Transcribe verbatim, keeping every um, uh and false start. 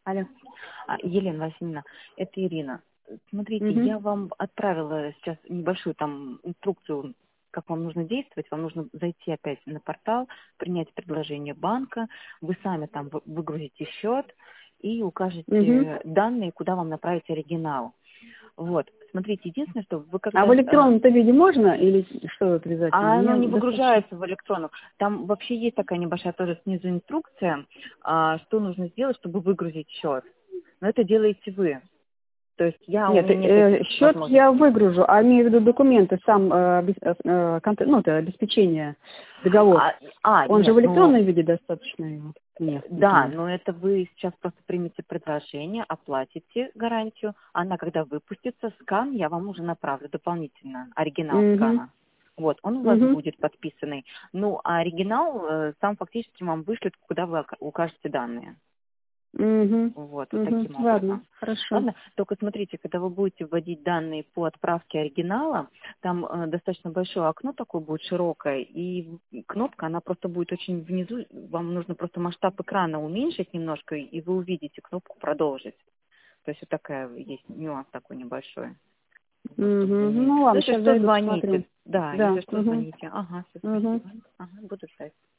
Алло. А, Елена Васильевна, это Ирина. Смотрите, Угу. я вам отправила сейчас небольшую там инструкцию, как вам нужно действовать. Вам нужно зайти опять на портал, принять предложение банка. Вы сами там вы- выгрузите счет и Угу. укажете данные, куда вам направить оригинал. Вот. Смотрите, единственное, что вы А в когда... э, электронном-то виде можно или что обязательно? А оно Мне не достаточно. выгружается в электронную. Там вообще есть такая небольшая тоже снизу инструкция, а, что нужно сделать, чтобы выгрузить счет. Но это делаете вы. То есть я, у Нет, меня нет э, этих счет я возможностей. выгружу, а имею в виду документы, сам э, обе- э, конт- ну, это обеспечение, договор. А, а, Он же в нет, ну, электронном виде достаточно его? Нет, да, например. но это вы сейчас просто примете предложение, оплатите гарантию. Она, когда выпустится, скан я вам уже направлю дополнительно, оригинал Угу. скана. Вот, он у вас Угу. будет подписанный. Ну, а оригинал э, сам фактически вам вышлет, куда вы ока- укажете данные. Угу. Вот, вот Угу. таким Ладно, образом. хорошо. Ладно, только смотрите, когда вы будете вводить данные по отправке оригинала, там э, достаточно большое окно такое будет широкое, и кнопка, она просто будет очень внизу, вам нужно просто масштаб экрана уменьшить немножко, и вы увидите кнопку «Продолжить». То есть вот такая есть нюанс такой небольшой. Вот, чтобы вы Угу. не... Ну Ну, ладно, если сейчас что, зайду, посмотрю. звоните. Да, Да. если что, Угу. звоните. Ага, все, Угу. спасибо. Ага, буду ждать.